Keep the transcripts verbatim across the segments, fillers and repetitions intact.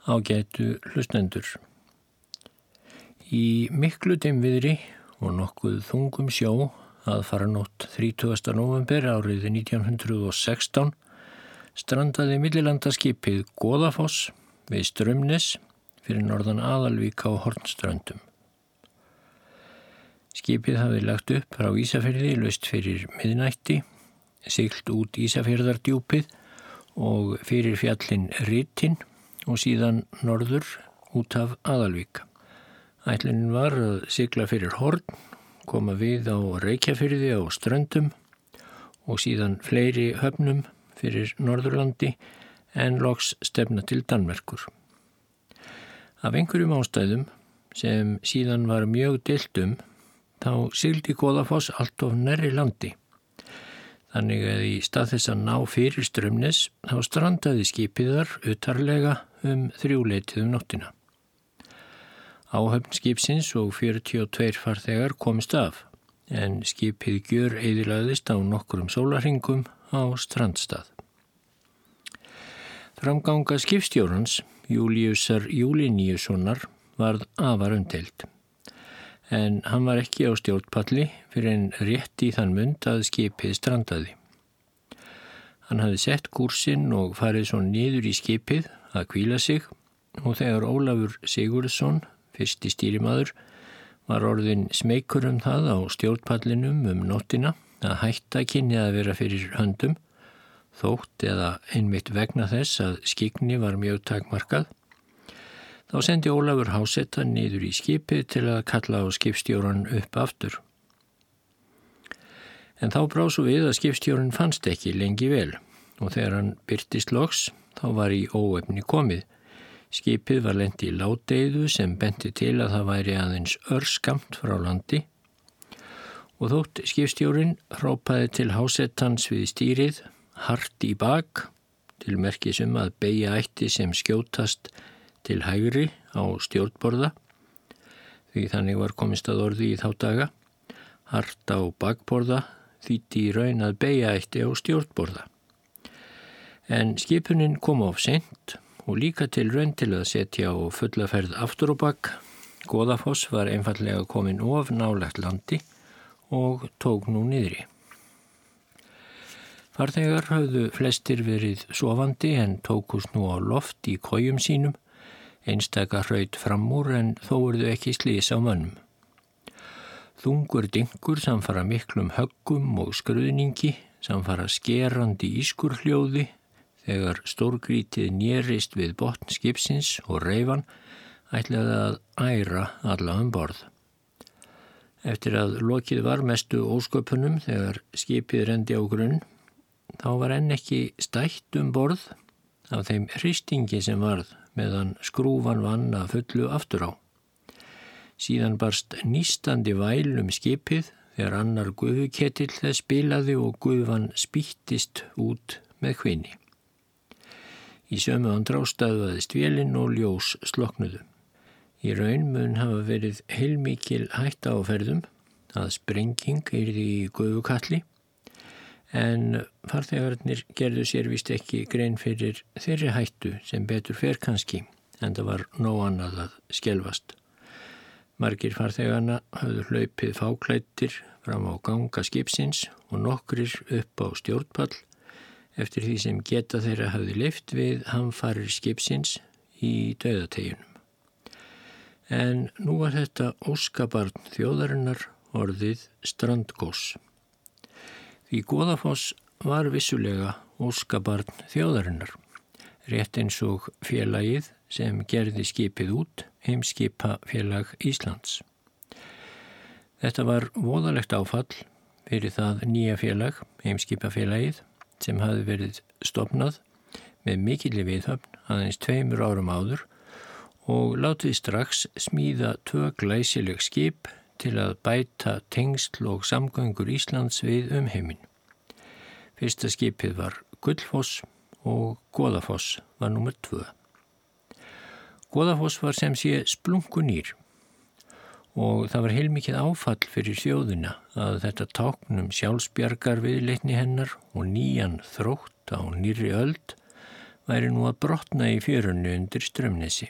Ágætu hlustendur. Í miklu dimmviðri og nokkuð þungum sjó aðfaranótt þrítugasta nóvember árið nítján hundruð og sextán strandaði millilandaskipið Goðafoss við Straumnes fyrir norðan Aðalvík á Hornströndum. Skipið hafði lagt upp frá Ísafirði laust fyrir miðnætti, siglt út Ísafjarðardjúpið og fyrir fjallinn Rytin og síðan norður út af Aðalvík. Ætlunin var að sigla fyrir Horn, koma við á Reykjafirði á Ströndum og síðan fleiri höfnum fyrir Norðurlandi en loks stefna til Danmerkur. Af einhverjum ástæðum sem síðan var mjög deilt um, þá sigldi Goðafoss allt of nærri landi. Þannig að í stað þess að ná fyrir Straumnes þá strandaði skipið þar utarlega um þrjúleytið um nóttina. Áhöfn skipsins og fjörutíu og tveir farþegar komist af, en skipið gjör eyðilagðist á nokkrum sólarhringum á strandstað. Framganga skipstjórans, Júlíusar Júlíníussonar, varð afar umdeild. En hann var ekki á stjórnpalli fyrir en rétt í þann mund að skipið strandaði. Hann hafði sett kúrsinn og farið svo niður í skipið að hvíla sig og þegar Ólafur Sigurðsson, fyrsti stýrimaður, var orðinn smeykur um það á stjórnpallinum um nóttina að hætta kynni að vera fyrir höndum, þótt eða einmitt vegna þess að skyggni var mjög takmarkað. Þá sendi Ólafur háseta niður í skipið til að kalla á skipstjóran upp aftur. En þá brá svo við að skipstjóran fannst ekki lengi vel og þegar hann birtist loks þá var í óefni komið. Skipið var lent í ládeyðu sem benti til að það væri aðeins örskammt frá landi og þótt skipstjórin hrópaði til hásetans við stýrið hart í bak til merkis um að beygja ætti sem skjótast til hægri á stjórnborða, því þannig var komist að orði í þá daga. Hart á bakborða þýddi í raun að beygja ætti á stjórnborða. En skipunin kom of seint og líka til raun til að setja á fulla ferð aftur á bak. Goðafoss var einfallega komin of nálægt landi og tók nú niðri. Farþegar höfðu flestir verið sofandi en tókust nú á loft í kojum sínum. Einstaka hraut fram úr en þó urðu ekki slys á mönnum. Þungur dynkur samfara miklum höggum og skruðningi, samfara skerandi ískurhljóði þegar stórgrítið nérist við botn skipsins og reifan ætlaði að æra alla um borð. Eftir að lokið var mestu ósköpunum þegar skipið rendi á grunn, þá var enn ekki stætt um borð af þeim hristingi sem varð meðan skrúfan vann að fullu aftur á. Síðan barst nístandi væl um skipið þegar annar gufuketill þess bilaði og gufan spýttist út með hvini. Í sömu andrá stöðvaðist vélin og ljós sloknuðu. Í raun mun hafa verið heilmikil hætta á ferðum að sprenging yrði í gufukalli, en farþegarnir gerðu sér víst ekki grein fyrir þeirri hættu sem betur fer kannski, en það var nóg annað að skelfast. Margir farþegarna höfðu hlaupið fáklæddir fram á ganga skipsins og nokkrir upp á stjórnpall eftir því sem geta þeirra hafði leyft við hamfarir skipsins í dauðateginum. En nú var þetta óskabarn þjóðarinnar orðið strandgós. Því Goðafoss var vissulega óskabarn þjóðarinnar, rétt eins og félagið sem gerði skipið út, Heimskipafélag Íslands. Þetta var voðalegt áfall fyrir það nýja félag, Heimskipafélagið, sem hafði verið stofnað með mikilli viðhöfn aðeins tveimur árum áður og látið strax smíða tvö glæsileg skip til að bæta tengsl og samgöngur Íslands við umheiminn. Fyrsta skipið var Gullfoss og Goðafoss var númer tvö. Goðafoss var sem sé splunkunýr og það var heilmikið áfall fyrir þjóðina að þetta tákn um sjálfsbjargar viðleitni hennar og nýjan þrótt á nýrri öld væri nú að brotna í fjörunni undir Straumnesi.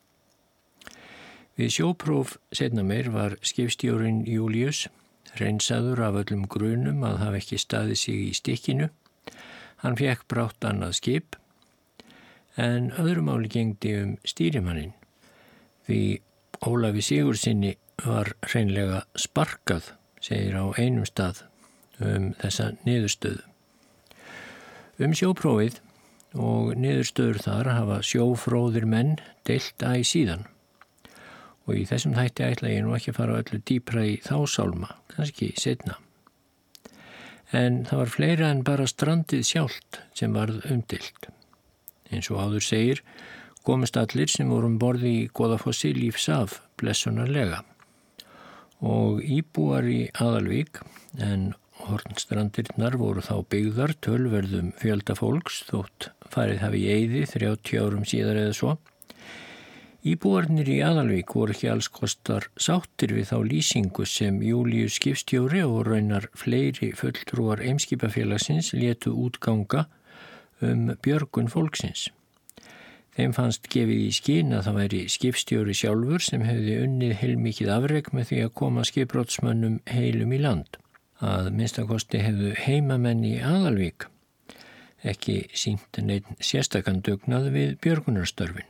Við sjópróf seinna meir var skipstjórinn Júlíus hreinsaður af öllum grunum að hafa ekki staðið sig í stikkinu. Hann fékk brátt annað skip, en öðru máli gegndi um stýrimanninn. Því Ólafi Sigurðssyni var hreinlega sparkað, segir á einum stað um þessa niðurstöðu. Um sjóprófið og niðurstöður þar hafa sjófróðir menn deilt æ síðan. Og í þessum þætti ætla ég nú ekki að fara öllu dýpra í þá sálma, kannski seinna. En það var fleira en bara strandið sjálft sem varð umdeilt. Eins og áður segir, komust allir sem voru um borði í Goðafossi lífs af blessunarlega. Og íbúar í Aðalvík, en Hornstrandirnar voru þá byggðar tölverðum fjölda fólks þótt farið hafi í eyði þrjátíu árum síðar eða svo. Íbúarnir í Aðalvík voru ekki alls kostar sáttir við þá lýsingu sem Júlíus skipstjóri og raunar fleiri fulltrúar Eimskipafélagsins létu útganga um björgun fólksins. Þeim fannst gefið í skyn að það væri skipstjóri sjálfur sem hefði unnið heilmikið afrek með því að koma skipbrotsmönnum heilum í land. Að minnstakosti hefðu heimamenn í Aðalvík ekki sýnt neitt sérstakann dugnað við björgunarstörfin.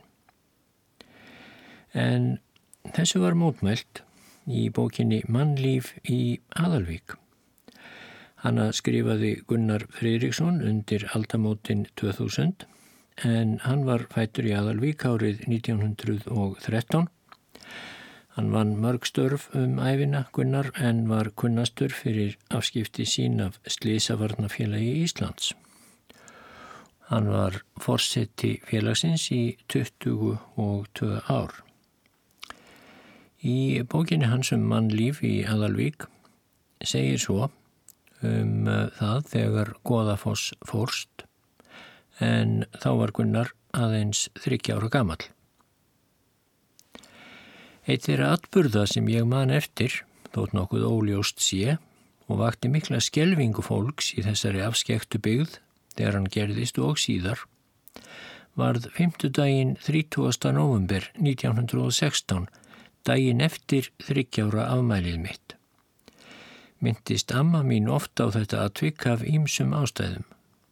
En þessu var mótmælt í bókinni Mannlíf í Aðalvík. Hanna skrifaði Gunnar Friðriksson undir aldamótin tvö þúsund, en hann var fæddur í Aðalvík árið nítján hundruð og þrettán. Hann vann mörg störf um ævina Gunnar en var kunnastur fyrir afskipti sín af Slysavarnafélagi Íslands. Hann var forseti félagsins í tuttugu og tvö ár. Í bókinni hans um Mannlíf í Aðalvík segir svo um það þegar Goðafoss fórst, en þá var Gunnar aðeins þriggja ára gamall. Eitt þeirra atburða sem ég man eftir, þótt nokkuð óljóst sé, og vakti mikla skelfingu fólks í þessari afskekktu byggð þegar hann gerðist og síðar, varð fimmtudaginn þrítugasta nóvember nítján hundruð og sextán, daginn eftir þriggjára afmælið mitt. Myndist amma mín oft á þetta atvik af ýmsum ástæðum.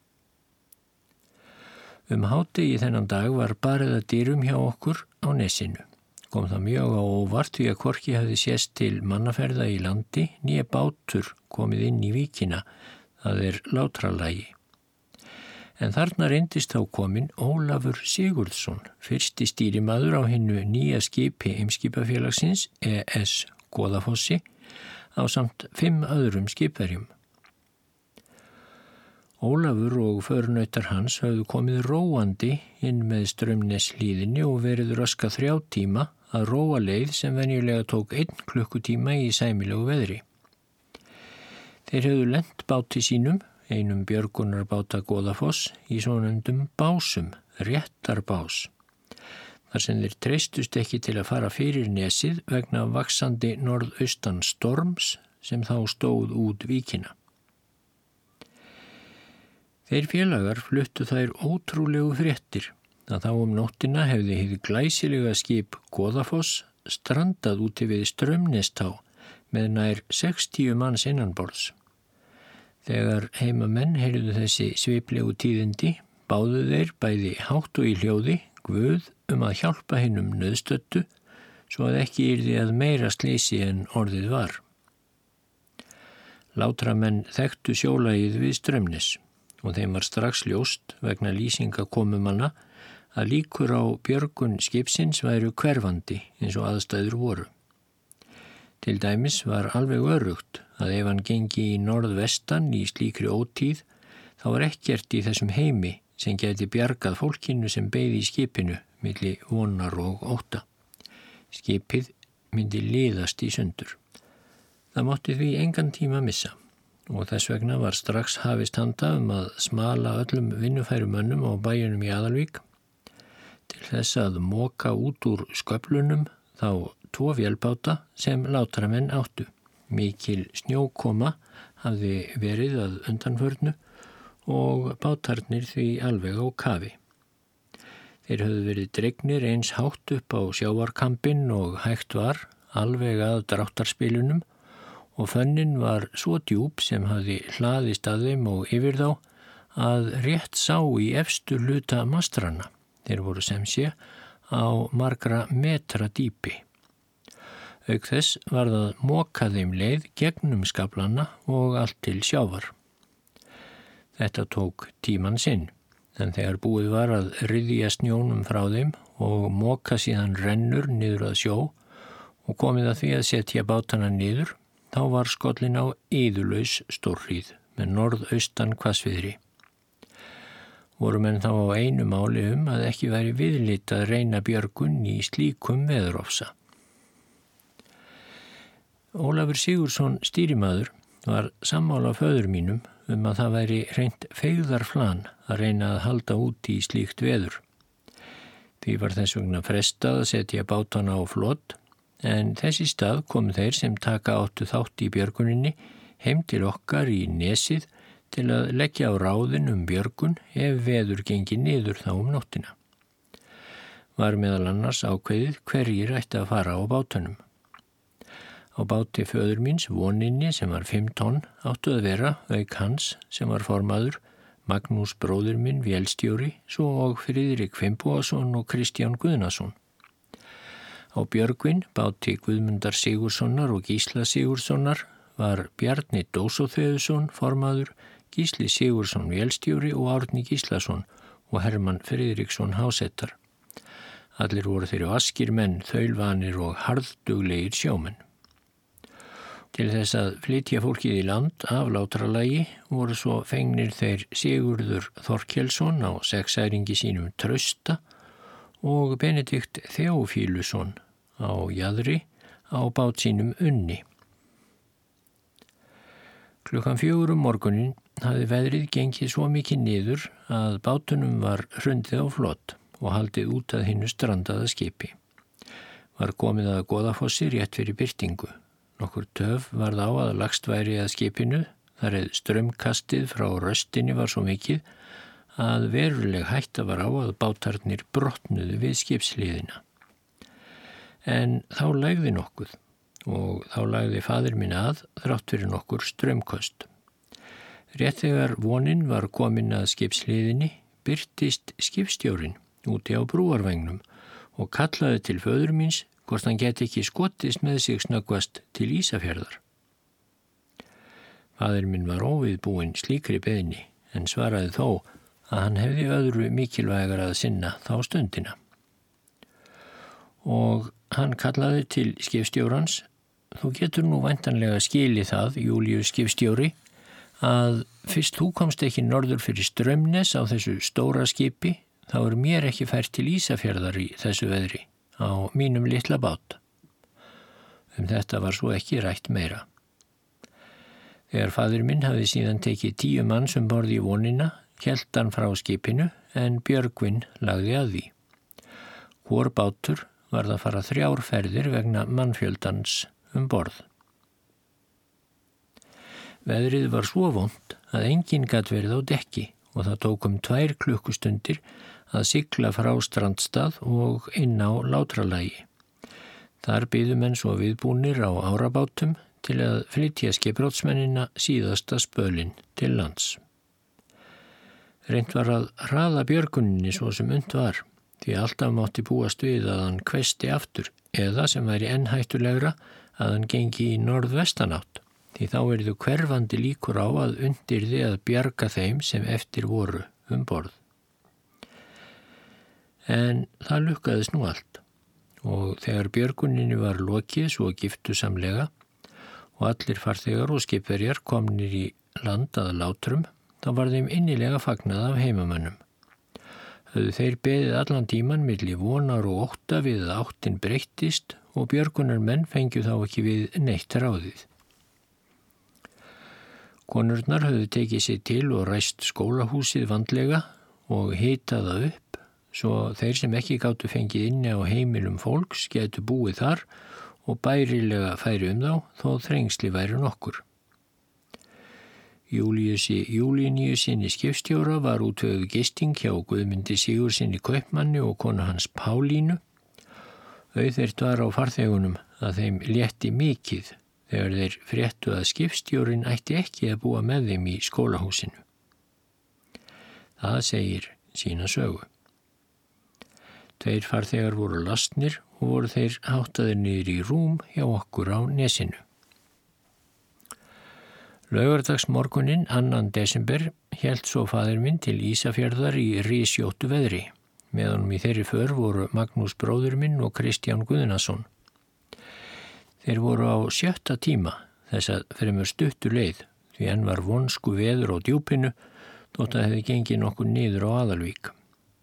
Um hádegi þennan dag var barið að dyrum hjá okkur á Nesinu. Kom það mjög á óvart því að hvorki hafði sést til mannaferða í landi né bátur komið inn í víkina, það er Látralægi. En þarna reyndist þá kominn Ólafur Sigurðsson, fyrsti stýrimaður á hinnu nýja skipi Eimskipafélagsins E S Goðafossi á samt fimm öðrum skipverjum. Ólafur og förunautar hans höfðu komið róandi inn með Straumneshlíðinni og verið röska þrjá tíma að róa leið sem venjulega tók einn klukkutíma í sæmilegu veðri. Þeir höfðu lent báti sínum, einum björgunarbáta Goðafoss, í svonefndum básum, réttarbás, þar sem þeir treystust ekki til að fara fyrir nesið vegna vaxandi norðaustan storms sem þá stóð út víkina. Þeir félagar fluttu þær ótrúlegu fréttir að þá um nóttina hefði hið glæsilega skip Goðafoss strandað úti við Straumnestá með nær sextíu manns innanborðs. Þegar heimamenn heyrðu þessi sviplegu tíðindi, báðu þeir bæði hátt og í hljóði Guð um að hjálpa hinum nauðstöddu svo að ekki yrði að meira sleysi en orðið var. Látramenn þekktu sjólagið við Straumnes og þeim var strax ljóst vegna lýsinga komumanna að líkur á björgun skipsins væru hverfandi eins og aðstæður voru. Til dæmis var alveg öruggt að ef hann gengi í norðvestan í slíkri ótíð, þá var ekkert í þessum heimi sem gæti bjargað fólkinu sem beið í skipinu milli vonar og ótta. Skipið myndi liðast í sundur. Það mátti því engan tíma missa og þess vegna var strax hafist handa um að smala öllum vinnufærum mönnum á bæjunum í Aðalvík til þess að moka út úr sköflunum þá tvo vélbáta sem látramenn áttu. Mikil snjókoma hafði verið að undanförnu og bátarnir því alveg á kafi. Þeir höfðu verið dregnir eins hátt upp á sjávarkampinn og hægt var, alveg að dráttarspilunum, og fönnin var svo djúp sem hafði hlaðist að þeim og yfir þá að rétt sá í efstu hluta mastrana. Þeir voru sem sé á margra metra dýpi. Auk þess var það moka þeim leið gegnum skaflana og allt til sjávar. Þetta tók tíman sinn, en þegar búið var að ryðja snjónum frá þeim og moka síðan rennur niður að sjó og komið að því að setja bátana niður, þá var skollin á iðulaus stórhríð með norðaustan hvassviðri. Voru menn þá á einu máli um að ekki væri viðlit að reyna björgun í slíkum veðurofsa. Ólafur Sigurðsson stýrimaður var sammála föður mínum um að það væri reynt feigðarflan að reyna að halda út í slíkt veður. Því var þess vegna frestað að setja bátana á flot, en þess í stað komu þeir sem taka áttu þátt í björguninni heim til okkar í Nesið til að leggja á ráðin um björgun ef veður gengi niður þá um nóttina. Var meðal annars ákveðið hverjir ætti að fara á bátunum. Á báti föður míns Voninni sem var fimm tonn áttu að vera auk hans sem var formaður, Magnús bróðir minn vélstjóri, svo og Friðrik Finnbogason og Kristján Guðnason. Á Björgvin, báti Guðmundar Sigurðssonar og Gísla Sigurðssonar, var Bjarni Dósóþeusson formaður, Gísli Sigurðsson vélstjóri og Árni Gíslason og Hermann Friðriksson hásettar. Allir voru þeir vaskir menn, þaulvanir og harðduglegir sjómenn. Til þess að flytja fólkið í land af Látralagi voru svo fengnir þeir Sigurður Þorkelsson á sexæringi sínum Trausta og Benedikt Þeófílusson á Jaðri á bát sínum Unni. Klukkan fjögur um morgunin hafði veðrið gengið svo mikið niður að bátunum var hrundið á flot og haldið út að hinnu strandaða skipi. Var komið að Goðafossi rétt fyrir birtingu. Nokkur töf varð á að lagst væri að skipinu, þar eð strömmkastið frá röstinni var svo mikið að veruleg hætta var á að bátarnir brotnuðu við skipsliðina. En þá lægði nokkuð og þá lagði faðir minn að þrátt fyrir nokkur strömmköst. Rétt þegar Vonin var komin að skipsliðinni birtist skipstjórin úti á brúarvægnum og kallaði til föður míns hvort hann geti ekki skotist með sig snöggvast til Ísafjarðar. Faðir minn var óviðbúinn slíkri beiðni en svaraði þó að hann hefði öðru mikilvægar að sinna þá stundina. Og hann kallaði til skipstjórans: þú getur nú væntanlega skilið það, Júlíus skipstjóri, að fyrst þú komst ekki norður fyrir Straumnes á þessu stóra skipi, þá er mér ekki fært til Ísafjarðar í þessu veðri á mínum litla bát. Um þetta var svo ekki rætt meira. Þegar faðir minn hafði síðan tekið tíu manns um borð í Vonina, hélt hann frá skipinu en Björgvin lagði að því. Hvor bátur var það fara þrjár ferðir vegna mannfjöldans um borð. Veðrið var svo vont að enginn gat verið á dekki og það tók um tvær klukkustundir að sigla frá strandstað og inn á Látralagi. Þar biðu menn svo viðbúnir á árabátum til að flytja skipbrotsmennina síðasta spölin til lands. Reynt var að hraða björguninni svo sem und var, því alltaf mátti búast við að hann hvesti aftur eða sem væri enn hættulegra að hann gengi í norðvestanátt, því þá yrðu hverfandi líkur á að undirði að bjarga þeim sem eftir voru um borð. En það lukkaðist nú allt og þegar björguninni var lokið svo giftusamlega og allir farþegar og skipverjar komnir í land að Látrum, þá var þeim innilega fagnað af heimamönnum. Höfðu þeir beðið allan tíman milli vonar og ótta við að áttin breyttist og björgunarmenn fengju þá ekki við neitt ráðið. Konurnar höfðu tekið sér til og ræst skólahúsið vandlega og hitað það upp, svo þeir sem ekki gátu fengið inni á heimilum fólks getu búið þar og bærilega færi um þá þó þrengsli væri nokkur. Júlíusi Júlíníusinni skipstjóra var útveguð gisting hjá Guðmundi Sigurðssyni kaupmanni og konu hans Pálínu. Auðvitað var á farþegunum að þeim létti mikið þegar þeir fréttu að skipstjórin ætti ekki að búa með þeim í skólahúsinu. Það segir sína sögu. Tveir farþegar voru lastnir og voru þeir háttaðir niður í rúm hjá okkur á Nesinu. Laugardagsmorguninn annan desember hélt svo faðir minn til Ísafjarðar í rysjóttu veðri. Með honum í þeirri för voru Magnús bróðir minn og Kristján Guðnason. Þeir voru á sjötta tíma þess að fremur stuttu leið því enn var vonsku veður á djúpinu þótt að hefði gengið nokkuð niður á Aðalvík.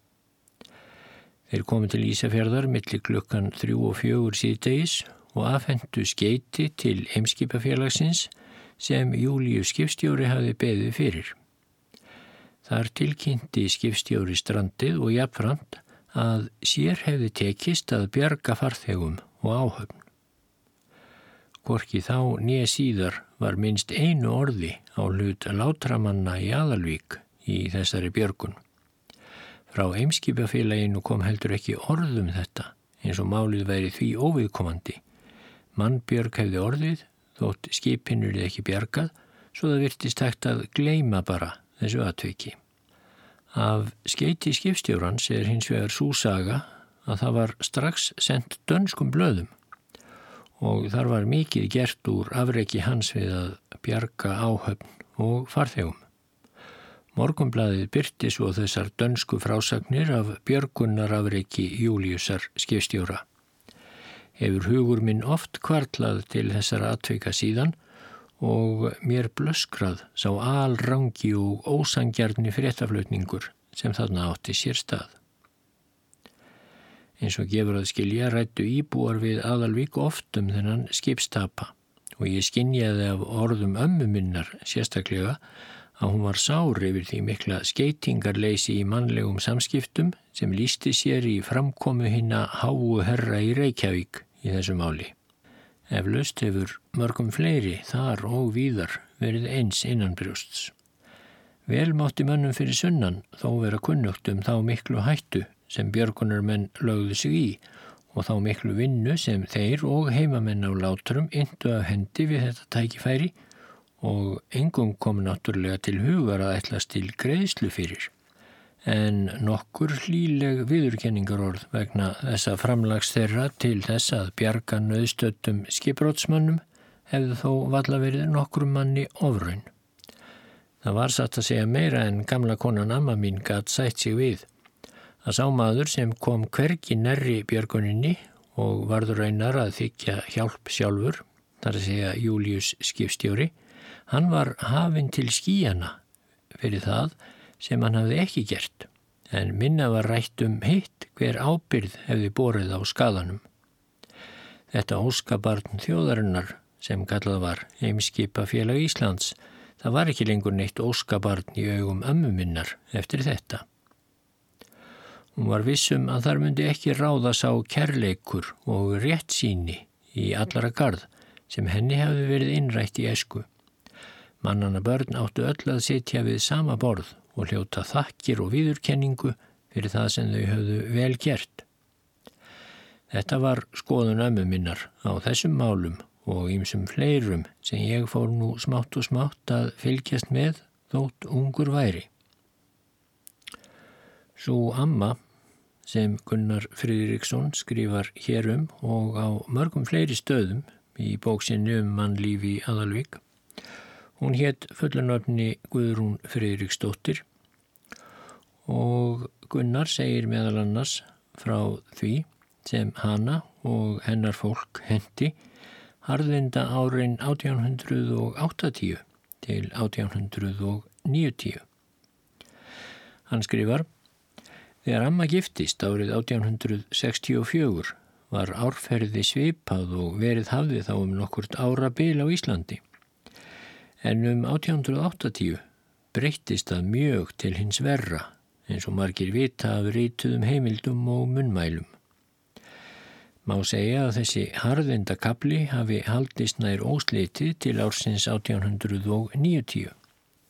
Þeir komu til Ísafjarðar milli klukkan þrjú og fjögur síðdegis og afhentu skeyti til Eimskipafélagsins sem Júlíus skipstjóri hafði beðið fyrir. Þar tilkynnti skipstjóri strandið og jafnframt að sér hefði tekist að bjarga farþegum og áhöfn. Hvorki þá né síðar var minnst einu orði á hlut látramanna í Aðalvík í þessari björgun. Frá Eimskipafélaginu kom heldur ekki orð um þetta, eins og málið væri því óviðkomandi. Mannbjörg hefði orðið, þótt skipinu er ekki bjargað, svo það virtist hægt að gleyma bara þessu atviki. Af skeyti skipstjórans er hins vegar sú saga að það var strax sent dönskum blöðum og þar var mikið gert úr afreki hans við að bjarga áhöfn og farþegum. Morgunblaðið birti svo þessar dönsku frásagnir af björgunarafreki Júlíusar skipstjóra. Hefur hugur minn oft kvartlað til þessara atvika síðan og mér blöskrað sá alrangi og ósangjarni fréttaflutningur sem þarna átti sér stað. Eins og gefur að skilja ræddu íbúar við Aðalvík oft um þennan skipstapa og ég skynjaði af orðum ömmu minnar sérstaklega að hún var sár yfir því mikla skeytingarleysi í mannlegum samskiptum sem lýsti sér í framkomu hinna háu herra í Reykjavík í þessu máli. Eflaust hefur mörgum fleiri þar og víðar verið eins innanbrjósts. Vel mátti mönnum fyrir sunnan þó vera kunnugt um þá miklu hættu sem björgunarmenn lögðu sig í og þá miklu vinnu sem þeir og heimamenn á Látrum inntu af hendi við þetta tækifæri og engum kom náttúrulega til hugar að ætlast til greiðslu fyrir. En nokkur hlýleg viðurkenningarorð vegna þessa framlags þeirra til þess að bjarga nauðstöddum skipbrotsmönnum hefði þó varla verið nokkrum manni ofraun. Það var satt að segja meira en gamla konan amma mín gat sætt sig við. Að sá maður sem kom hvergi nærri björguninni og varður raunar að þykja hjálp sjálfur, þar að segja Júlíus skipstjóri, hann var hafinn til skýjana fyrir það sem hann hafði ekki gert, en minna var rætt um hitt hver ábyrgð hefði borið á skaðanum. Þetta óskabarn þjóðarinnar, sem kallað var Eimskipafélag Íslands, það var ekki lengur neitt óskabarn í augum ömmu minnar eftir þetta. Hún var vissum að þar myndi ekki ráða sá kærleikur og réttsýni í allara garð sem henni hefði verið innrætt í æsku. Mannanna börn áttu öll að sitja við sama borð og hljóta þakkir og viðurkenningu fyrir það sem þau höfðu vel gert. Þetta var skoðun ömmu minnar á þessum málum og ýmsum fleirum sem ég fór nú smátt og smátt að fylgjast með þótt ungur væri. Sú amma sem Gunnar Friðriksson skrifar hér um og á mörgum fleiri stöðum í bóksinni um mannlífi í Aðalvík. Hún hét fullunöfni Guðrún Friðriksdóttir og Gunnar segir meðal annars frá því sem hana og hennar fólk henti harðinda árin átján hundruð áttatíu til átján hundruð níutíu. Hann skrifar: Þegar amma giftist árið átján hundruð sextíu og fjögur var árferði svipað og verið hafði þá um nokkurt árabil á Íslandi. En um átján hundruð áttatíu breyttist það mjög til hins verra, eins og margir vita af rituðum heimildum og munnmælum. Má segja að þessi harðindakafli hafi haldist nær óslitið til ársins átján hundruð níutíu.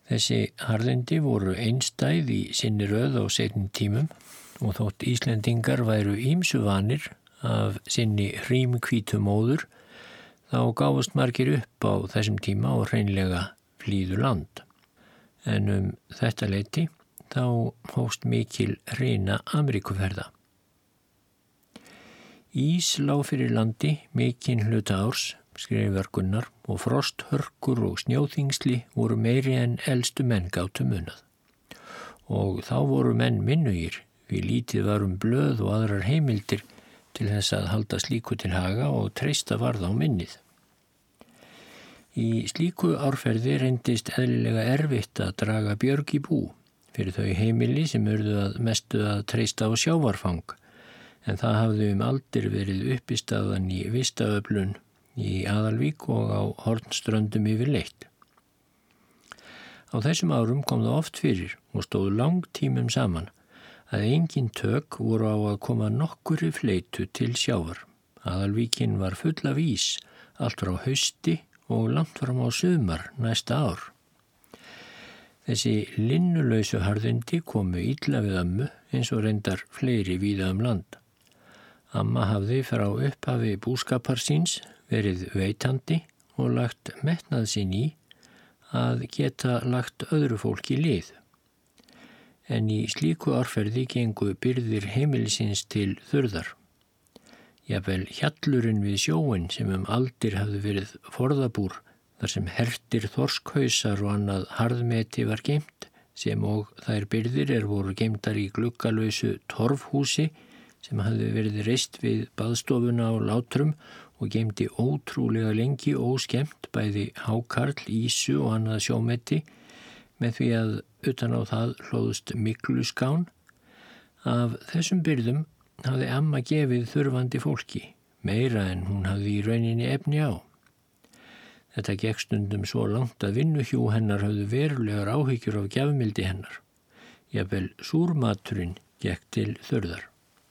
Þessi harðindi voru einstæð í sinni röð á seinni tímum og þótt Íslendingar væru ýmsu vanir af sinni hrímhvítu móður, þá gáfust margir upp á þessum tíma og hreinlega flýðu land. En um þetta leyti þá hófst mikil hrina Ameríkuferða. Ís lá fyrir landi mikinn hluta árs, skrifar Gunnar, og frost, hörkur og snjóþingsli voru meiri en elstu menn gátu munað. Og þá voru menn minnugir, vì lítið var um blöð og aðrar heimildir til þess að halda slíku til haga og treysta varð á minnið. Í slíku árferði reyndist eðlilega erfitt að draga björg í bú fyrir þau heimili sem urðu að mestu að treysta á sjávarfang, en það hafði um aldir verið uppistaðan í vistaöflun í Aðalvík og á Hornströndum yfirleitt. Á þessum árum kom það oft fyrir og stóð langtímum saman að engin tök voru á að koma nokkurri fleytu til sjávar. Aðalvíkin var full af ís, allt frá hausti og langt fram á sumar næsta ár. Þessi linnulausu harðindi komu illa við ömmu eins og reyndar fleiri víða um land. Amma hafði frá upphafi búskapar síns verið veitandi og lagt metnað sinn í að geta lagt öðru fólki lið. En í slíku árferði gengu byrðir heimilisins til þurðar. Jafnvel hjallurinn við sjóin sem um aldir hafði verið forðabúr, þar sem hertir þorskhausar og annað harðmeti var geymt, sem og þær byrðir er voru geymdar í gluggalausu torfhúsi sem hafði verið reist við baðstofuna á Látrum og geymdi ótrúlega lengi óskemmt bæði hákarl, ísu og annað sjómeti, með því að utan á það hlóðust mygluskán. Af þessum byrðum hafði amma gefið þurfandi fólki, meira en hún hafði í rauninni efni á. Þetta gekk stundum svo langt að vinnuhjú hennar hafði verulegar áhyggjur af gjafmildi hennar. Jafnvel súrmaturinn gekk til þurðar.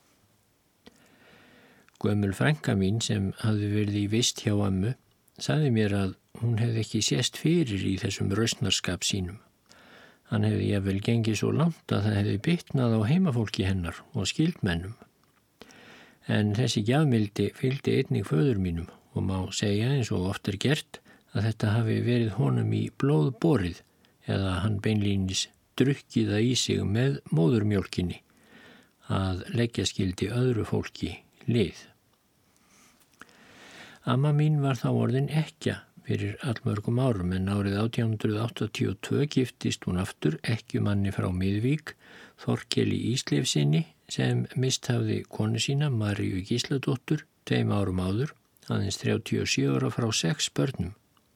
Gömul frænka mín sem hafði verið í vist hjá ammu sagði mér að hún hefði ekki sést fyrir í þessum rausnarskap sínum. Hann hefði jafnvel gengið svo langt að það hefði bitnað á heimafólki hennar og skyldmennum. En þessi gjafmildi fylgdi einnig föður mínum og má segja eins og oft er gert að þetta hafi verið honum í blóð borið eða hann beinlínis drukkið það í sig með móðurmjólkinni að leggja skyldi öðru fólki lið. Amma mín var þá orðin ekkja fyrir allmörgum árum en árið átján hundruð áttatíu og tvö giftist hún aftur ekkjumanni frá Miðvík, Þorkeli Ísleifsinni sem mist hafði konu sína Maríu Gísladóttur tveim árum áður, aðeins þrjátíu og sjö ára frá sex börnum.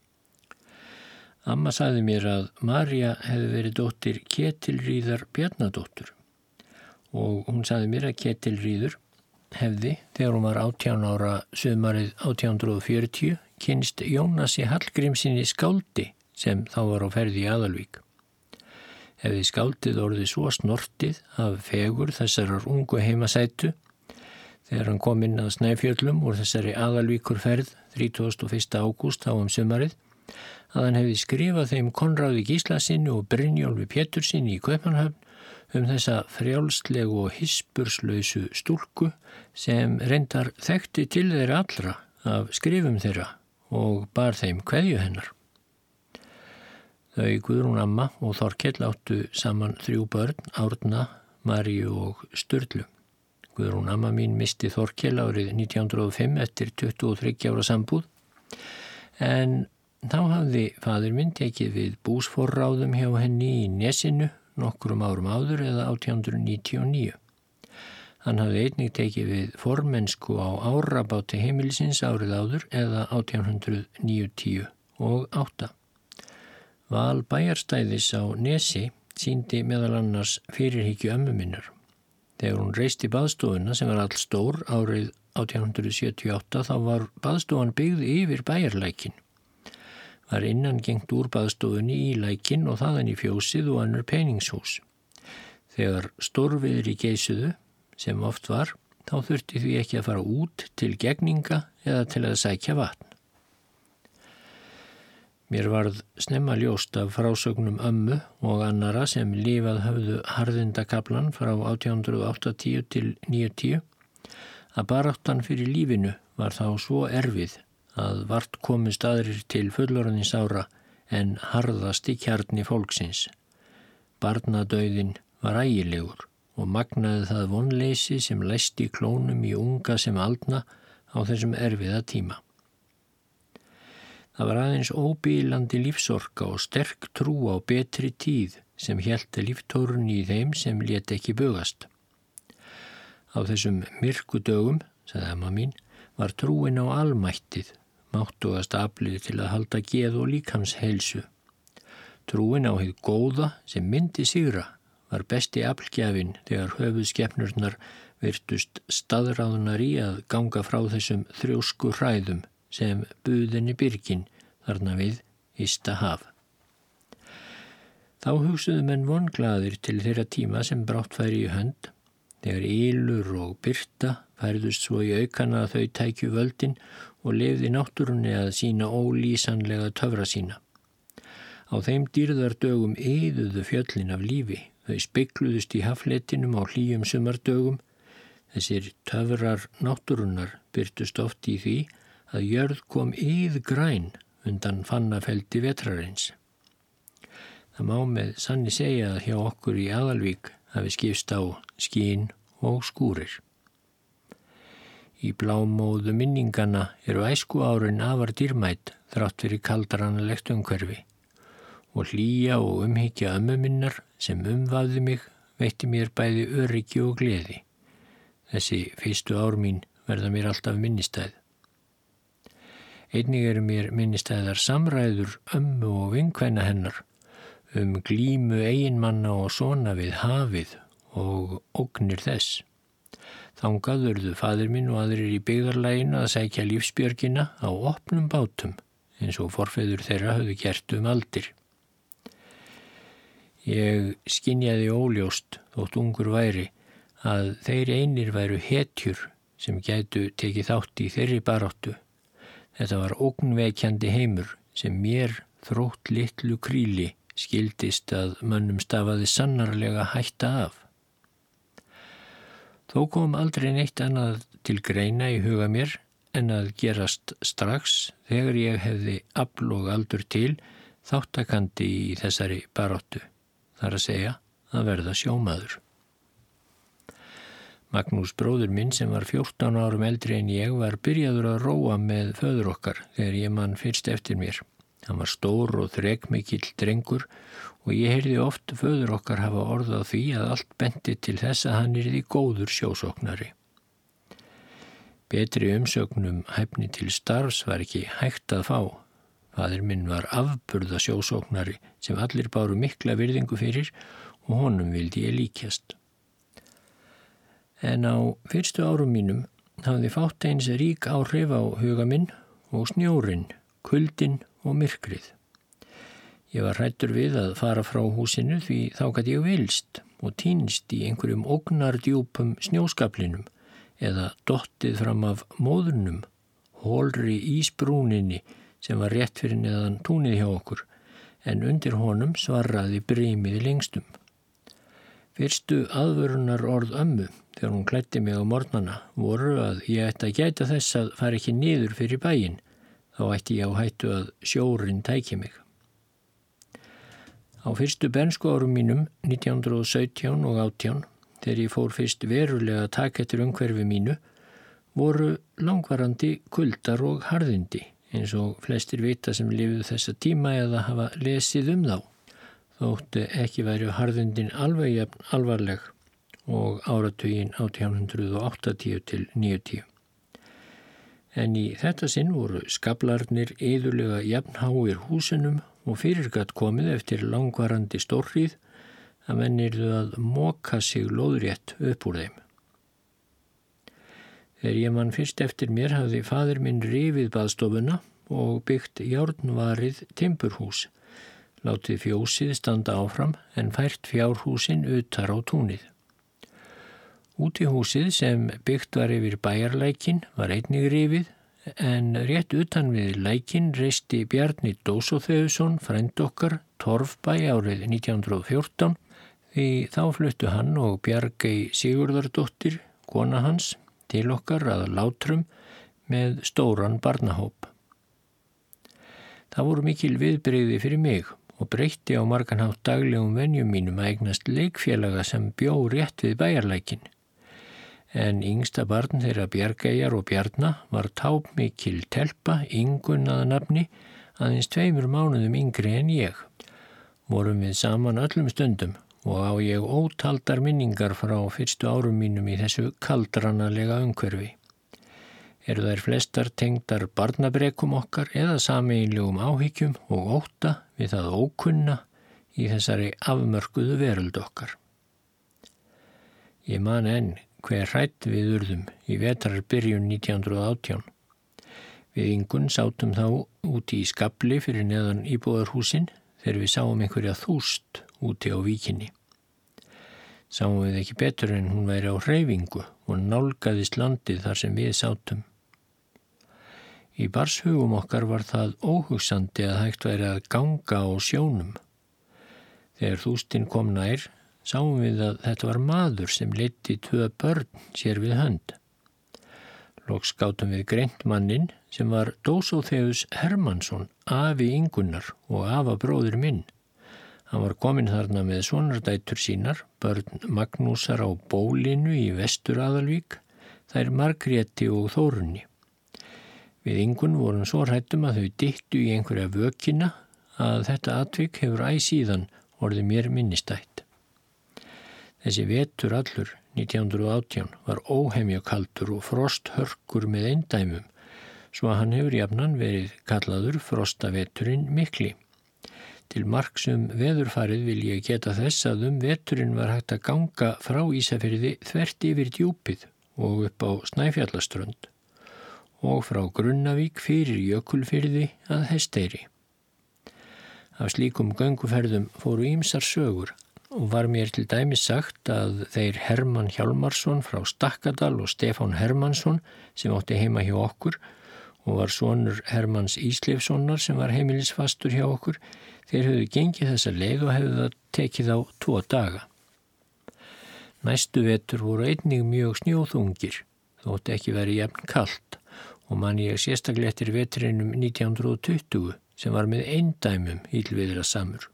Amma sagði mér að María hefði verið dóttir Ketilríðar Bjarnadóttur og hún sagði mér að Ketilríður hefði, þegar hún var átján ára sumarið átján hundruð fjörutíu, kynst Jónasi Hallgrímssyni skáldi sem þá var á ferði í Aðalvík. Hefði skáldið orðið svo snortið af fegur þessarar ungu heimasætu þegar hann kom inn að Snæfjöllum úr þessari Aðalvíkurferð þrítugasta og fyrsta ágúst á um sumarið að hann hefði skrifað þeim Konráði Gíslasyni og Brynjólfi Pétursyni í Kaupmannahöfn um þessa frjálslegu og hispurslausu stúlku sem reyndar þekkti til þeirra allra af skrifum þeirra og bar þeim kveðju hennar. Þau Guðrún amma og Þorkell áttu saman þrjú börn, Árna, Maríu og Sturlu. Guðrún amma mín misti Þorkell árið nítján hundruð og fimm eftir tuttugu og þriggja ára sambúð, en þá hafði faðir minn tekið við búsforráðum hjá henni í Nesinu nokkrum árum áður eða átján hundruð níutíu og níu. Hann hafði einnig tekið við formensku á árabáti heimilisins árið áður eða átján hundruð níutíu og átta. Val bæjarstæðis á Nesi sýndi meðal annars fyrirhyggju ömmu minnar. Þegar hún reisti baðstofuna sem var all stór árið átján hundruð sjötíu og átta þá var baðstofan byggð yfir bæjarlækin. Var innan gengt úr baðstofunni í lækin og þaðan í fjósið og annur peningshús. Þegar stórviðri geisuðu, sem oft var, þá þurfti því ekki að fara út til gegninga eða til að sækja vatn. Mér varð snemma ljóst af frásögnum ömmu og annara sem lifað höfðu harðindakaflan frá átján hundruð áttatíu til níutíu að baráttan fyrir lífinu var þá svo erfið að vart komist aðrir til fullorðinsára en harðasti kjarni fólksins. Barnadauðinn var ægilegur og magnaði það vonleysi sem læsti klónum í unga sem aldna á þessum erfiða tíma. Það var aðeins óbílandi lífsorka og sterk trú á betri tíð sem hélt líftórun í þeim sem lét ekki bugast. Á þessum myrku dögum, sagði amma mín, var trúin á almættið, máttugast aflið til að halda geð og líkamsheilsu. Trúin á hið góða sem myndi sigra var besti aflgjafinn þegar höfuðskepnurnar virtust staðráðnar í að ganga frá þessum þrjósku hræðum sem buðinni byrgin þarna við ysta haf. Þá hugsuðu menn vonglaðir til þeirra tíma sem brátt færi í hönd, þegar ylur og birta færðust svo í aukana að þau tækju völdin og lifði náttúrunni að sína ólýsanlega töfra sína. Á þeim dýrðardögum iðuðu fjöllin af lífi, þau speikluðust í hafletinum á hlýjum sumardögum. Þessir töfrar náttúrunnar birtust oft í því að jörð kom iðgræn undan fannafeldi vetrarins. Það má með sanni segja að hjá okkur í Aðalvík hafi skipst á skín og skúrir. Í blámóðu minningana eru æskuárin afar dýrmætt þrátt fyrir kaldranalegt umhverfi og hlýja og umhyggja ömmu minnar sem umvafði mig veitti mér bæði öryggi og gleði. Þessi fyrstu ár mín verða mér alltaf minnistæð. Einnig eru mér minnistæðar samræður ömmu og vinkvenna hennar um glímu eiginmanna og sona við hafið og ógnir þess. Þangað urðu faðir minn og aðrir í byggðarlaginu að sækja lífsbjörgina á opnum bátum eins og forfeður þeirra höfðu gert um aldir. Ég skynjaði óljóst þótt ungur væri að þeir einir væru hetjur sem gætu tekið þátt í þeirri baráttu. Þetta var ógnvekjandi heimur sem mér þrótt litlu kríli skildist að mönnum stafaði sannarlega hætta af. Þó kom aldrei neitt annað til greina í huga mér en að gerast strax þegar ég hefði afl og aldur til þáttakandi í þessari baráttu, þar að segja að verða sjómaður. Magnús bróðir minn sem var fjórtán árum eldri en ég var byrjaður að róa með föður okkar þegar ég man fyrst eftir mér. Hann var stór og þrekmikill drengur og ég heyrði oft föður okkar hafa orð á því að allt benti til þess að hann yrði góður sjósóknari. Betri umsögnum hæfni til starfs var ekki hægt að fá. Faðir minn var afburða sjósóknari sem allir báru mikla virðingu fyrir og honum vildi ég líkjast. En á fyrstu árum mínum hafði fátt eins rík áhrif á huga minn og snjórinn, kuldinn og myrkrið. Ég var hræddur við að fara frá húsinu því þá gat ég vilst og týnst í einhverjum ógnardjúpum snjóskaflinum eða dottið fram af móðunum, hólri ísbrúninni sem var rétt fyrir neðan túnið hjá okkur, en undir honum svarraði brimið lengstum. Fyrstu aðvörunar orð ömmu þegar hún klæddi mig á morgnana voru að ég ætti að gæta þess að fara ekki niður fyrir bæinn, þá ætti ég á hættu að sjórinn tæki mig. Á fyrstu bernskuárum mínum nítján hundruð og sautján og átján, þegar ég fór fyrst verulega að taka eftir umhverfi mínu, voru langvarandi kuldar og harðindi, eins og flestir vita sem lifuðu þessa tíma eða hafa lesið um þá. Þótt ekki væri harðindin alveg jafn alvarleg og áratuginn átján hundruð og áttatíu til níutíu. En í þetta sinn voru skaflarnir iðulega jafnháir húsunum og fyrirgat komið eftir langvarandi stórhríð að menn yrðu að moka sig lóðrétt upp úr þeim. Þegar ég man fyrst eftir mér hafði faðir minn rifið baðstofuna og byggt járnvarið timburhús, látið fjósið standa áfram en fært fjárhúsin utar á túnið. Útihúsið sem byggt var yfir bæjarlækin var einnig rifið En rétt utan við lækinn reisti Bjarni Dósóþeusson, frænd okkar, Torfbæ árið nítján hundruð og fjórtán, því þá fluttu hann og Bjargey Sigurðardóttir, kona hans, til okkar að Látrum með stóran barnahóp. Það voru mikil viðbrigði fyrir mig og breytti á margan hátt daglegum venjum mínum að eignast leikfélaga sem bjó rétt við bæjarlækinn. En yngsta barn þeirra Bjargeyjar og Bjarna var tápmikil telpa, Ingunn að nafni, aðeins tveimur mánuðum yngri en ég. Vorum við saman öllum stundum og á ég ótaldar minningar frá fyrstu árum mínum í þessu kaldranalega umhverfi. Eru þær flestar tengdar barnabrekum okkar eða sameiginlegum áhyggjum og ótta við það ókunna í þessari afmörkuðu veröld okkar. Ég man enn hver hrædd við urðum í vetrarbyrjun nítján hundruð og átján. Við Ingunn sátum þá úti í skafli fyrir neðan íbúðarhúsin þegar við sáum einhverja þúst úti á víkinni. Sáum við ekki betur en hún væri á hreyfingu og nálgaðist landið þar sem við sátum. Í barshugum okkar var það óhugsandi að hægt væri að ganga á sjónum. Þegar þústin kom nær, sáum við að þetta var maður sem leiddi tvö börn sér við hönd. Loks gátum við greint manninn sem var Dósóþeus Hermannsson, afi Ingunnar og afa bróðir minn. Hann var kominn þarna með sonardætur sínar, börn Magnúsar á Bólinu í Vestur-Aðalvík, þær Margréti og Þórunni. Við Ingunn vorum svo hrættum að þau dyttu í einhverja vökina að þetta atvik hefur æ síðan orðið mér minnistætt. Þessi vetur allur, nítján hundruð og átján, var óhemja kaldur og frosthörkur með eindæmum, svo að hann hefur jafnan verið kallaður frostaveturinn mikli. Til marks um veðurfarið vil ég geta þess að um veturinn var hægt að ganga frá Ísafirði þvert yfir Djúpið og upp á Snæfjallaströnd og frá Grunnavík fyrir Jökulfirði að Hesteyri. Af slíkum gönguferðum fóru ýmsar sögur og var mér til dæmis sagt að þeir Hermann Hjálmarsson frá Stakkadal og Stefán Hermannsson sem átti heima hjá okkur og var sonur Hermanns Ísleifssonar sem var heimilisfastur hjá okkur, þeir höfðu gengið þessa leið og hefðu það tekið á tvo daga. Næstu vetur voru einnig mjög snjóþungir, þótt ekki verið jafn kalt og man ég sérstaklega eftir vetrinum nítján hundruð og tuttugu sem var með eindæmum illviðrasamur.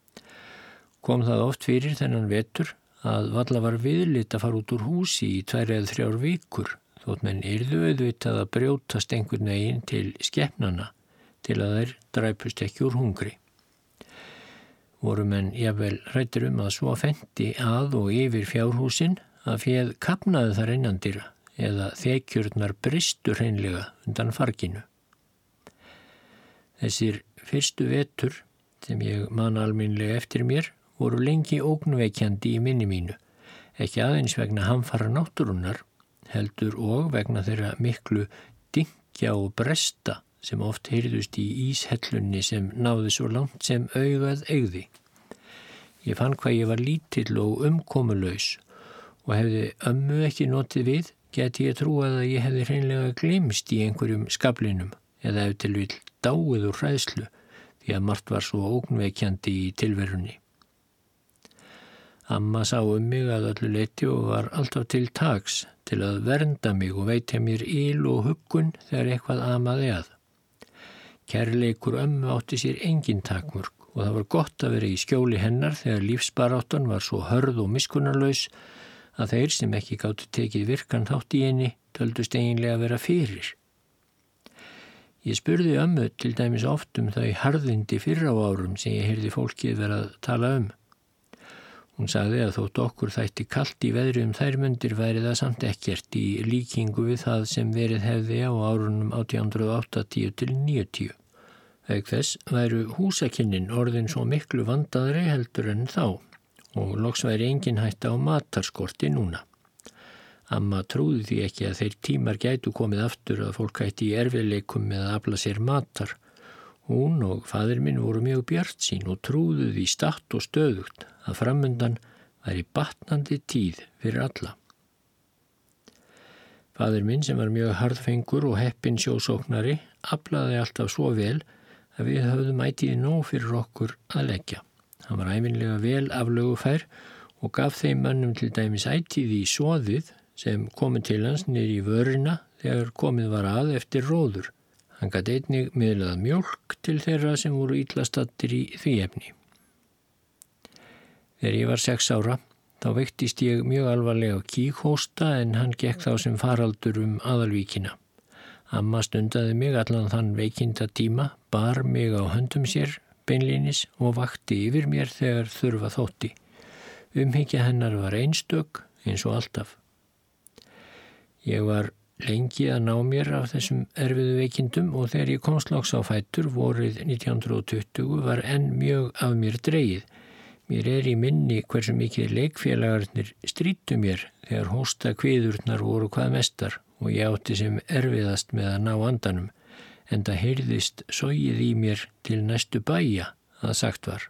Kom það oft fyrir þennan vetur að varla var viðlit að fara út úr húsi í tvær eða þrjár vikur, þótt menn yrðu auðvitað að brjótast einhvern veginn til skepnana til að þær dræpust ekki úr hungri. Voru menn jafnvel hræddir um að svo fendi að og yfir fjárhúsin að féð kapnaði þar innandyra eða þekjurnar bristu hreinlega undan farginu. Þessir fyrstu vetur sem ég man alminlega eftir mér voru lengi ógnveikjandi í minni mínu, ekki aðeins vegna hamfara náttúrunnar, heldur og vegna þeirra miklu dynkja og bresta sem oft heyrðust í íshellunni sem náði svo langt sem augað eygði. Ég fann hvað ég var lítill og umkomulaus og hefði ömmu ekki notið við, gæti ég trúað að ég hefði hreinlega gleymst í einhverjum skaflinum eða ef til vill dáið úr hræðslu því að margt var svo ógnveikjandi í tilverunni. Amma sá um mig að öllu leyti og var alltaf til taks til að vernda mig og veita mér íl og huggun þegar eitthvað amaði að. Kærleikur ömmu átti sér engin takmörk og það var gott að vera í skjóli hennar þegar lífsbaráttan var svo hörð og miskunnarlaus að þeir sem ekki gátu tekið virkan þátt í henni töldust eiginlega að vera fyrir. Ég spurði ömmu til dæmis oft um þau harðindi fyrr á árum sem ég heyrði fólkið vera að tala um. Hún sagði að þótt okkur þætti kalt í veðri um þær mundir væri það samt ekkert í líkingu við það sem verið hefði á árunum átján hundruð áttatíu til níutíu. Auk þess væru húsakynnin orðin svo miklu vandaðri heldur en þá og loks væri engin hætta á matarskorti núna. Amma trúði því ekki að þeir tímar gætu komið aftur að fólk hætti í erfiðleikum með að afla sér matar. Hún og faðir minn voru mjög bjartsýn og trúðu því statt og stöðugt að framundan væri batnandi tíð fyrir alla. Faðir minn sem var mjög harðfengur og heppinn sjósóknari aflaði alltaf svo vel að við höfðum ætíð nóg fyrir okkur að leggja. Hann var ævinlega vel aflögufær og gaf þeim mönnum til dæmis ætíð í soðið sem komu til hans niður í vörina þegar komið var að eftir róður. Hann gat einnig miðlað mjólk til þeirra sem voru illa staddir í því efni. Þegar ég var sex ára þá veiktist ég mjög alvarlega á kíghósta en hann gekk þá sem faraldur um aðalvíkina. Amma stundaði mig allan þann veikinda tíma, bar mig á höndum sér, beinlínis og vakti yfir mér þegar þurfa þótti. Umhyggja hennar var einstök eins og alltaf. Ég var lengi að ná mér af þessum erfiðu veikindum og þegar ég komst loks á fætur vorið nítján hundruð tuttugu var enn mjög af mér dregið. Mér er í minni hversu mikið leikfélagarnir stríddu mér þegar hósta kviðurnar voru hvað mestar og ég átti sem erfiðast með að ná andanum, enda heyrðist sogið í mér til næstu bæja að sagt var.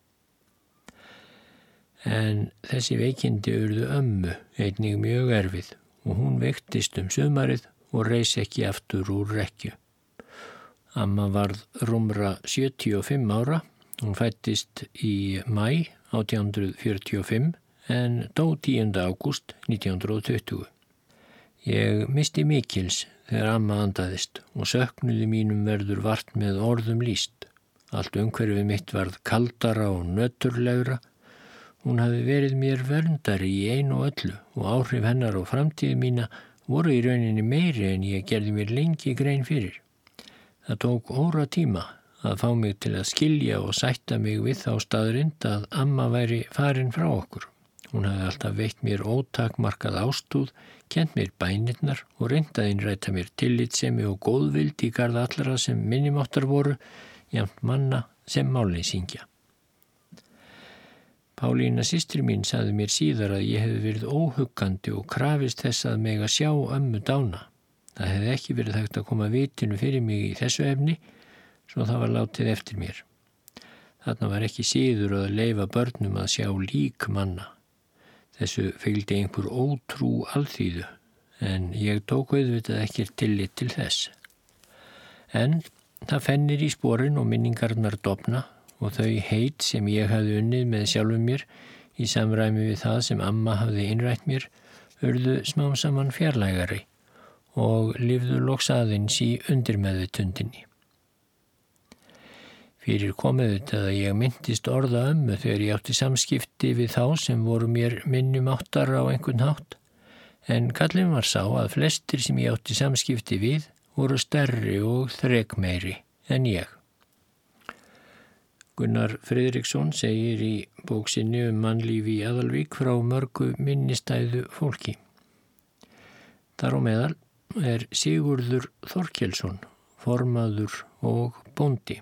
En þessi veikindi urðu ömmu einnig mjög erfið og hún veiktist um sumarið og reis ekki aftur úr rekkju. Amma varð rúmra sjötíu og fimm ára. Hún fættist í maí átján hundruð fjörutíu og fimm en dó tíunda ágúst nítján hundruð tuttugu. Ég misti mikils þegar amma andaðist og söknuði mínum verður vart með orðum lýst. Allt umhverfi mitt varð kaldara og nöturlegra. Hún hafði verið mér verndari í einu og öllu og áhrif hennar og framtíð mína voru í rauninni meiri en ég gerði mér lengi grein fyrir. Það tók óra tíma að fá mig til að skilja og sætta mig við þá staðrind að amma væri farin frá okkur. Hún hafði alltaf veitt mér ótakmarkað ástúð, kennt mér bænirnar og reynt að innræta mér tillitssemi og góðvild í garð allra sem minnimáttar voru, jafnt manna sem málleysingja. Pálína systir mín sagði mér síðar að ég hefði verið óhuggandi og krafist þess að mega sjá ömmu dána. Það hefði ekki verið hægt að koma vitinu fyrir mig í þessu efni, svo það var látið eftir mér. Þarna var ekki síður að leyfa börnum að sjá lík manna. Þessu fylgdi einhver ótrú alþýðu, en ég tók auðvitað ekkert tillit til þess. En það fennir í sporin og minningarnar dofna og þau heit sem ég hafði unnið með sjálfum mér í samræmi við það sem amma hafði innrætt mér, urðu smám saman fjarlægari og lifðu loks aðeins í undirmeðvitundinni. Fyrir komið þetta að ég myndist orða ömmu þegar ég átti samskipti við þá sem voru mér minnum áttar á einhvern hátt, en kallinn var sá að flestir sem ég átti samskipti við voru stærri og þrekmeiri en ég. Gunnar Friðriksson segir í bók sinni um mannlífi í Aðalvík frá mörgu minnistæðu fólki. Þar á meðal er Sigurður Þorkelsson, formaður og bóndi.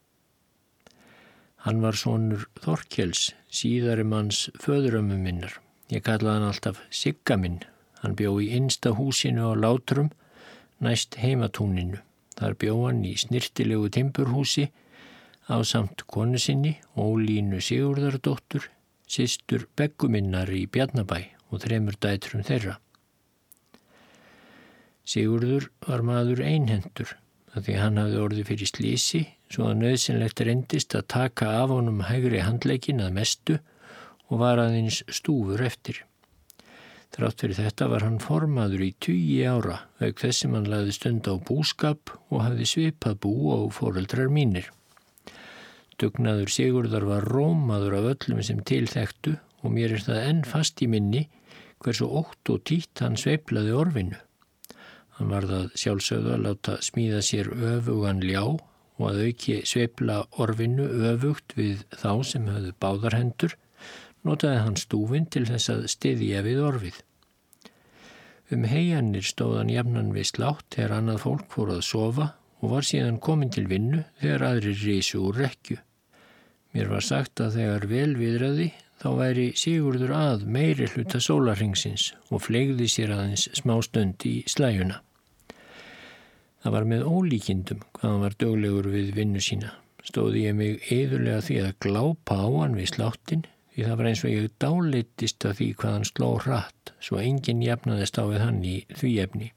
Hann var sonur Þorkels, síðari manns föðurömmu minnar. Ég kallaði hann alltaf Sigga minn. Hann bjó í innsta húsinu á Látrum, næst heimatúninu. Þar bjó hann í snirtilegu timburhúsi ásamt konu sinni, Ólínu Sigurðardóttur, systur Beggu minnar í Bjarnabæ og þremur dætrum þeirra. Sigurður var maður einhentur, af því hann hafði orðið fyrir slísi, svo að nauðsynlegt reyndist að taka af honum hægri handlegginn að mestu og var aðeins stúfur eftir. Þrátt fyrir þetta var hann formaður í tugi ára, auk þess sem hann lagði stund á búskap og hafði svipað bú á foreldrar mínir. Dugnaður Sigurðar var rómaður af öllum sem tilþektu og mér er það enn fast í minni hversu ótt og títt hann sveiflaði orfinu. Hann varð að sjálfsögðu að láta smíða sér öfugan ljá og að auki sveifla orfinu öfugt við þá sem höfðu báðar hendur, notaði hann stúfinn til þess að styðja við orfið. Um heyjanir stóð hann jafnan við slátt þegar annað fólk fór að sofa og var síðan kominn til vinnu þegar aðrir risu úr rekkju. Mér var sagt að þegar vel viðraði þá væri Sigurður að meiri hluta sólarhringsins og fleygði sér aðeins smástund í slæjuna. Það var með ólíkindum hvað hann var duglegur við vinnu sína. Stóði ég mig iðulega því að glápa á hann við sláttinn, því það var eins og ég dáleiddist af því hvað hann sló hratt, svo enginn jafnaðist á við hann í því efni.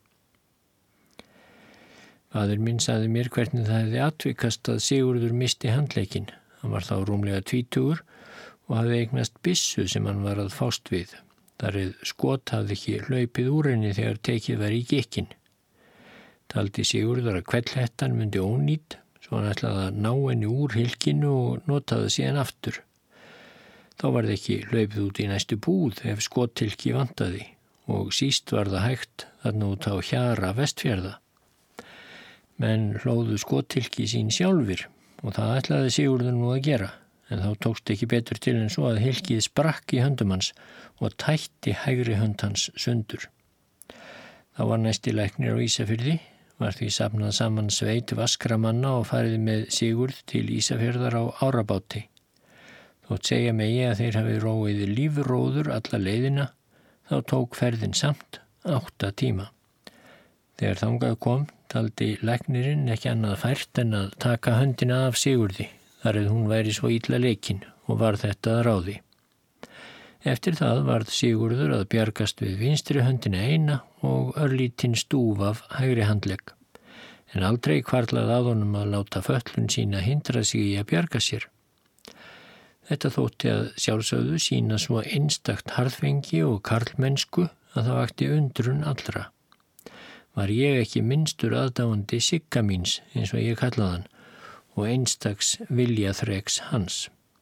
Faðir minn sagði mér hvernig það hefði atvikast að Sigurður misti handlegginn. Hann var þá rúmlega tvítugur og hafði eignast byssu sem hann var að fást við. Þar eð skot hafði ekki hlaupið úr henni þegar tekið var í gikkinn. Taldi Sigurður að hvellhettan myndi ónýt, svo hann ætlaði að ná henni úr hylkinu og notaði síðan aftur. Þá var það ekki hlaupið út í næstu búð ef skothylki vantaði og síst var það hægt þarna út á Hjara Vestfjarða. Menn hlóðu skothylki sín sjálfir og það ætlaði Sigurður nú að gera, en þá tókst ekki betur til en svo að hylkið sprakk í höndum hans og tætti hægri hönd hans sundur. Þá var næsti læknir á Ísafirði, var því safnað saman sveit vaskra manna og farið með Sigurð til Ísafjarðar á árabáti. Þótt segja megi að þeir hafi róið lífróður alla leiðina, þá tók ferðin samt átta tíma. Þegar þangað kom, taldi læknirinn ekki annað fært en að taka höndina af Sigurði, þar eð hún væri svo illa leikin og var þetta að ráði. Eftir það varð Sigurður að bjargast við vinstri höndina eina og örlítinn stúf af hægri handlegg, en aldrei hvarflaði að honum að láta fötlun sína hindra sig í að bjarga sér. Þetta þótti að sjálfsögðu sína svo einstakt harðfengi og karlmennsku að það vakti undrun allra. Var ég ekki minnstur aðdáandi Sigga míns, eins og ég kallaði hann, og einstaks viljaþreks hans.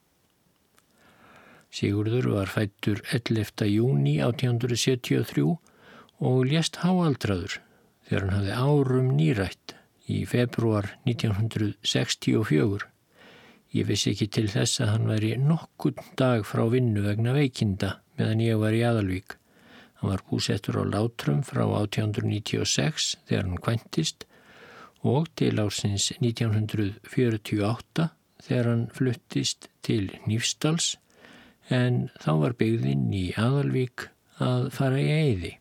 Sigurður var fæddur ellefta júní átján hundruð sjötíu og þrjú og lést háaldraður þegar hann hafði árum nýrætt í febrúar nítján hundruð sextíu og fjögur. Ég vissi ekki til þess að hann væri nokkurn dag frá vinnu vegna veikinda meðan ég var í Aðalvík. Hann var búsettur á Látrum frá átján hundruð níutíu og sex þegar hann kvæntist og til ársins nítján hundruð fjörutíu og átta þegar hann fluttist til Hnífsdals, en þá var byggðin í Aðalvík að fara í eyði.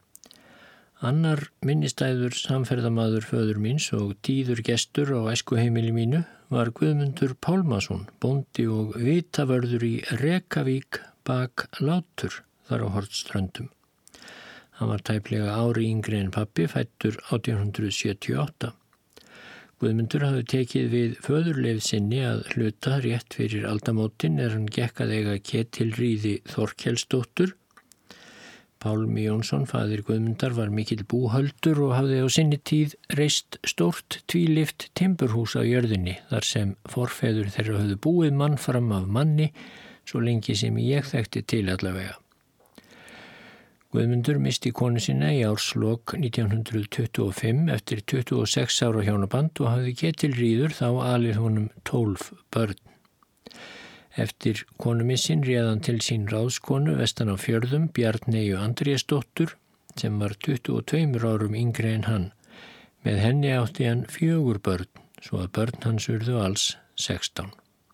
Annar minnistæður samferðamaður föður míns og tíður gestur á æskuheimili mínu var Guðmundur Pálmason, bóndi og vitavörður í Rekavík bak Látur þar á Hornströndum. Hann var tæplega ári yngri en pabbi, fæddur átján hundruð sjötíu og átta. Guðmundur hafði tekið við föðurleif sinni að hluta rétt fyrir aldamótin er hann gekk að eiga Ketilríði Þorkelsdóttur. Pálmi Jónsson, faðir Guðmundar, var mikill búhöldur og hafði á sinni tíð reist stórt tvílyft timburhús á jörðinni þar sem forfeður þeirra höfðu búið mann fram af manni svo lengi sem ég þekkti til allavega. Guðmundur misti konu sinna í árslok nítján hundruð tuttugu og fimm eftir tuttugu og sex ára hjónaband og hafði Ketilríður þá alið honum tólf börn. Eftir konumissin réð hann til sín ráðskonu vestan á fjörðum Bjarneyju Andrésdóttur sem var tuttugu og tveimur árum yngri en hann. Með henni átti hann fjögur börn, svo að börn hans urðu alls sextán.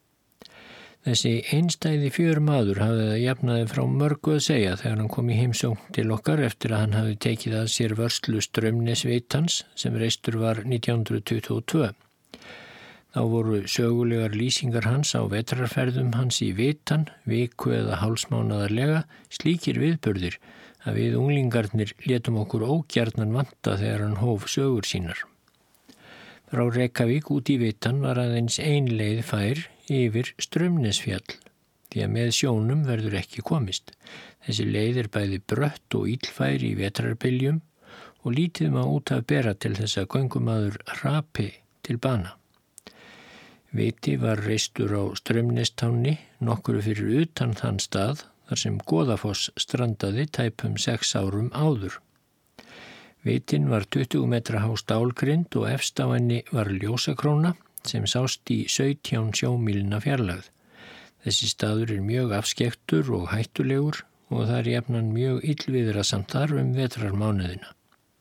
Þessi einstæði fjörmaður hafði það jafnaði frá mörgu að segja þegar hann kom í heimsókn til okkar eftir að hann hafði tekið að sér vörslu Straumnesvitans sem reistur var nítján hundruð tuttugu og tvö. Þá voru sögulegar lýsingar hans á vetrarferðum hans í Vitan, viku eða hálsmánaðarlega, slíkir viðburðir að við unglingarnir létum okkur ógjarnan vanta þegar hann hóf sögur sínar. Frá Rekavík út í Vitan var aðeins ein leið fær yfir Straumnesfjall, því að með sjónum verður ekki komist. Þessi leið er bæði brött og illfær í vetrarbyljum og lítið má út að bera til þess að göngumaður hrapi til bana. Viti var reistur á Straumnestánni nokkru fyrir utan þann stað þar sem Goðafoss strandaði tæpum sex árum áður. Vitin var tuttugu metra há stálgrind og efst á henni var ljósakróna sem sást í sautján sjómílna fjarlægð. Þessi staður er mjög afskekktur og hættulegur og það er jafnan mjög illviðrasamt þar um vetrarmánuðina.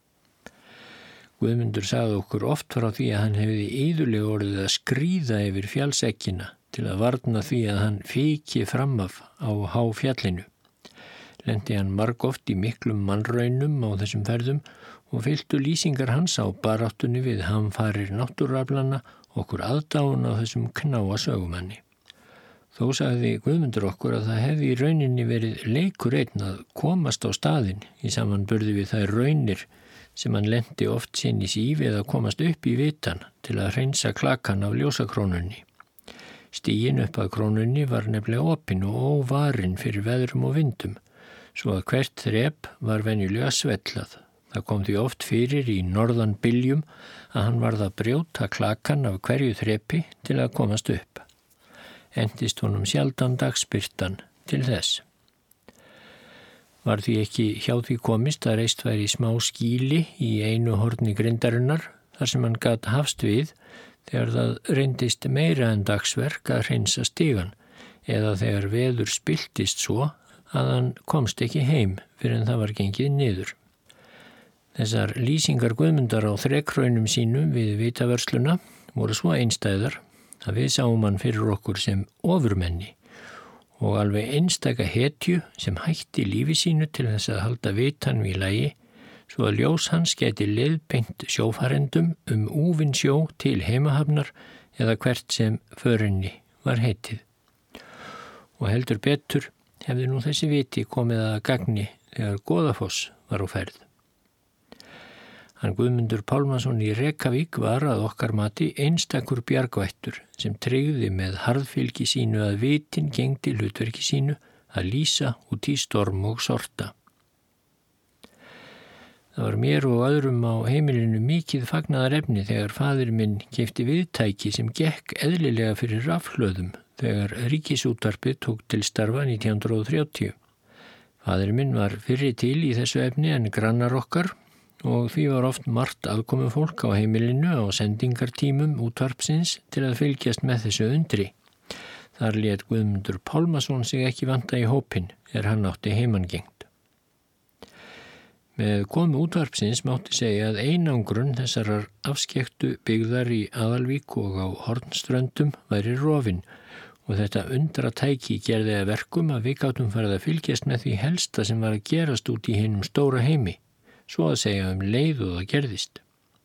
Guðmundur sagði okkur oft frá því að hann hefði iðulega orðið að skríða yfir fjallsekkina til að varna því að hann fiki fram af á háfjallinu. Lendi hann margoft í miklum mannraunum á þessum ferðum og fylgdu lýsingar hans á baráttunni við hamfarir náttúruaflanna okkur aðdáun á þessum knáa sögumanni. Þó sagði Guðmundur okkur að það hefði í rauninni verið leikur einn að komast á staðinn í samanburði við þær raunir sem hann lenti oft sinnis í við að komast upp í vitan til að hreinsa klakan af ljósakrónunni. Stígin upp að krónunni var nefnilega opin og óvarin fyrir veðrum og vindum, svo að hvert þrep var venjulega svellað. Það kom því oft fyrir í norðan byljum að hann varð að brjóta klakan af hverju þrepi til að komast upp. Endist honum sjaldan dagsbirtan til þess. Var því ekki hjá því komist að reist væri smá skýli í einu horni grindarinnar þar sem hann gat hafst við þegar það reyndist meira en dagsverk að hreinsa stigan eða þegar veður spiltist svo að hann komst ekki heim fyrir en það var gengið niður. Þessar lýsingar Guðmundar á þrekraunum sínum við vitavörsluna voru svo einstæðar að við sáum hann fyrir okkur sem ofurmenni og alveg einstaka hetju sem hætti lífi sínu til þess að halda vitan við lagi svo að ljós hans gæti leiðbeint sjófarendum um úfinn sjó til heimahafnar eða hvert sem förinni var heitið. Og heldur betur hefði nú þessi viti komið að gagni þegar Goðafoss var á ferð. Hann Guðmundur Pálmason í Rekavík var að okkar mati einstakur bjargvættur sem tryggði með harðfylgi sínu að vitin gegndi hlutverki sínu að lýsa út í storm og sorta. Það var mér og öðrum á heimilinu mikið fagnaðarefni þegar faðir minn keypti viðtæki sem gekk eðlilega fyrir rafhlöðum þegar Ríkisútvarpið tók til starfa nítján hundruð þrjátíu. Faðir minn var fyrri til í þessu efni en grannar okkar og því var oft margt aðkomufólk á heimilinu á sendingartímum útvarpsins til að fylgjast með þessu undri. Þar lét Guðmundur Pálmason sig ekki vanta í hópinn er hann átti heimangengt. Með komu útvarpsins mátti segja að einangrun þessarar afskektu byggðar í Aðalvík og á Hornströndum væri rofin og þetta undratæki gerði að verkum að við gátum farið að fylgjast með því helsta sem var að gerast út í hinum stóra heimi, svo að segja um leið og það gerðist.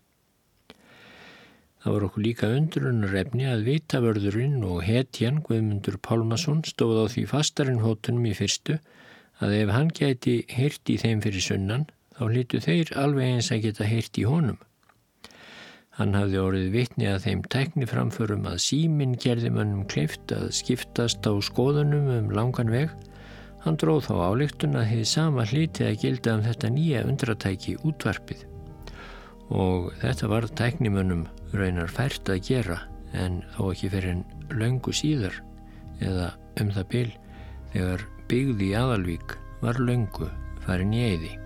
Það var okkur líka undrunarefni að vitavörðurinn og hetjan Guðmundur Pálmason stóð á því fastarinn hótunum í fyrstu að ef hann gæti heyrt í þeim fyrir sunnan, þá hlytu þeir alveg eins að geta heyrt í honum. Hann hafði orðið vitni að þeim tækniframförum að síminn gerði mönnum kleift að skiptast á skoðunum um langan veg. Hann dróð þá ályktun að hið sama hlyti að gilda um þetta nýja undratæki útvarpið. Og þetta var tæknimönnum raunar fært að gera en þó ekki fyrir en löngu síðar eða um það bil þegar byggð í Aðalvík var löngu farin í eyði.